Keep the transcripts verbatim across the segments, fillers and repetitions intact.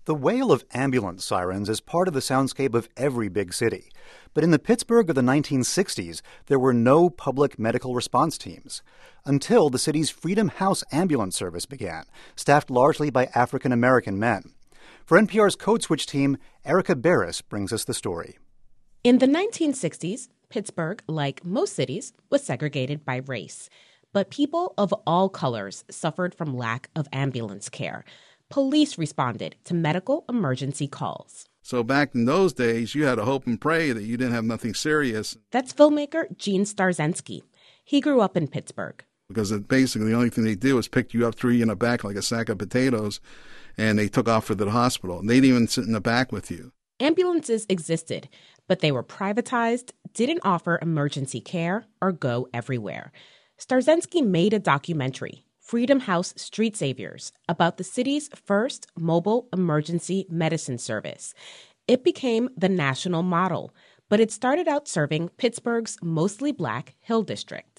The wail of ambulance sirens is part of the soundscape of every big city. But in the Pittsburgh of the nineteen sixties, there were no public medical response teams. Until the city's Freedom House ambulance service began, staffed largely by African American men. For N P R's Code Switch team, Erica Barris brings us the story. In the nineteen sixties, Pittsburgh, like most cities, was segregated by race. But people of all colors suffered from lack of ambulance care. Police responded to medical emergency calls. So back in those days, you had to hope and pray that you didn't have nothing serious. That's filmmaker Gene Starzensky. He grew up in Pittsburgh. Because it, basically the only thing they did was pick you up, threw you in the back like a sack of potatoes, and they took off for the hospital. And they didn't even sit in the back with you. Ambulances existed, but they were privatized, didn't offer emergency care, or go everywhere. Starzensky made a documentary, Freedom House Street Saviors, about the city's first mobile emergency medicine service. It became the national model, but it started out serving Pittsburgh's mostly black Hill District.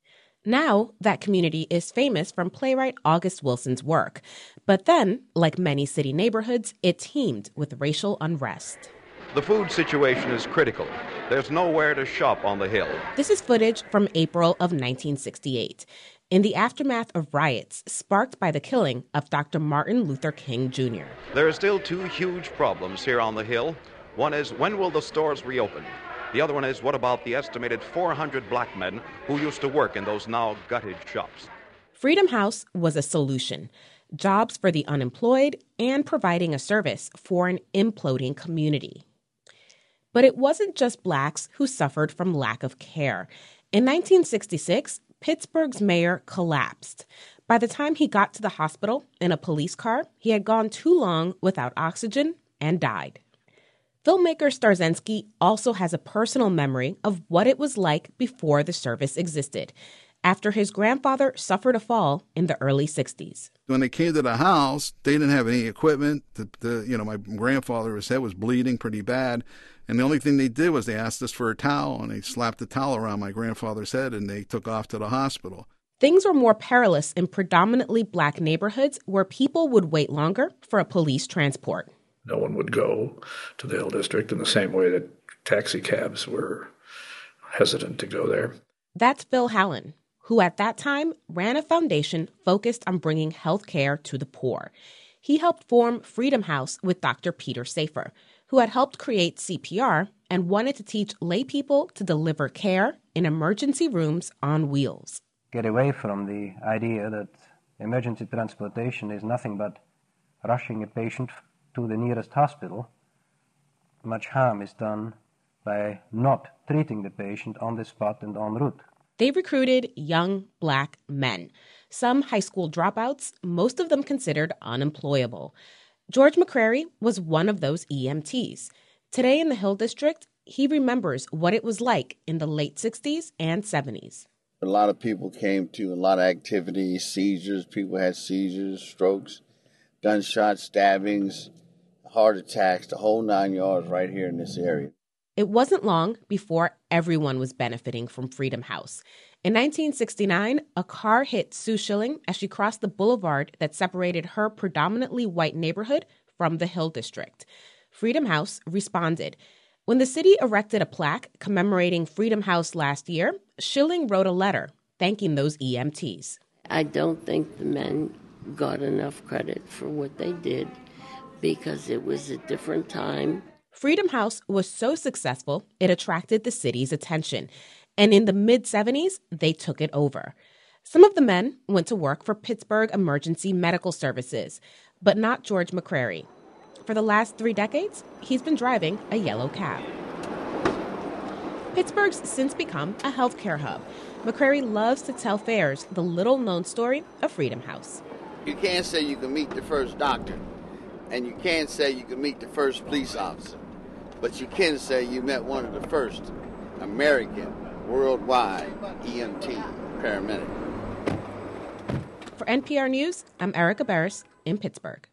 Now, that community is famous from playwright August Wilson's work. But then, like many city neighborhoods, it teemed with racial unrest. The food situation is critical. There's nowhere to shop on the Hill. This is footage from April of nineteen sixty-eight. In the aftermath of riots sparked by the killing of Doctor Martin Luther King Junior There are still two huge problems here on the Hill. One is, when will the stores reopen? The other one is, what about the estimated four hundred black men who used to work in those now gutted shops? Freedom House was a solution. Jobs for the unemployed and providing a service for an imploding community. But it wasn't just blacks who suffered from lack of care. In nineteen sixty-six, Pittsburgh's mayor collapsed. By the time he got to the hospital in a police car, he had gone too long without oxygen and died. Filmmaker Starzensky also has a personal memory of what it was like before the service existed, after his grandfather suffered a fall in the early sixties. When they came to the house, they didn't have any equipment. The, the, you know, my grandfather, his head was bleeding pretty bad. And the only thing they did was they asked us for a towel, and they slapped the towel around my grandfather's head, and they took off to the hospital. Things were more perilous in predominantly black neighborhoods where people would wait longer for a police transport. No one would go to the Hill District in the same way that taxi cabs were hesitant to go there. That's Phil Hallen, who at that time ran a foundation focused on bringing health care to the poor. He helped form Freedom House with Doctor Peter Safer, who had helped create C P R and wanted to teach lay people to deliver care in emergency rooms on wheels. Get away from the idea that emergency transportation is nothing but rushing a patient to the nearest hospital. Much harm is done by not treating the patient on the spot and en route. They recruited young black men, some high school dropouts, most of them considered unemployable. George McCrary was one of those E M Ts. Today in the Hill District, he remembers what it was like in the late sixties and seventies. A lot of people came to a lot of activities, seizures. People had seizures, strokes, gunshots, stabbings, heart attacks, the whole nine yards right here in this area. It wasn't long before everyone was benefiting from Freedom House. In nineteen sixty-nine, a car hit Sue Schilling as she crossed the boulevard that separated her predominantly white neighborhood from the Hill District. Freedom House responded. When the city erected a plaque commemorating Freedom House last year, Schilling wrote a letter thanking those E M Ts. I don't think the men got enough credit for what they did because it was a different time. Freedom House was so successful, it attracted the city's attention. And in the mid-seventies, they took it over. Some of the men went to work for Pittsburgh Emergency Medical Services, but not George McCrary. For the last three decades, he's been driving a yellow cab. Pittsburgh's since become a healthcare hub. McCrary loves to tell fairs the little-known story of Freedom House. You can't say you can meet the first doctor, and you can't say you can meet the first police officer, but you can say you met one of the first American, worldwide E M T paramedic. For N P R News, I'm Erica Barris in Pittsburgh.